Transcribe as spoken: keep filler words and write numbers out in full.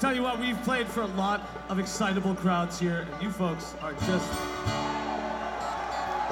tell you what, we've played for a lot of excitable crowds here, and you folks are just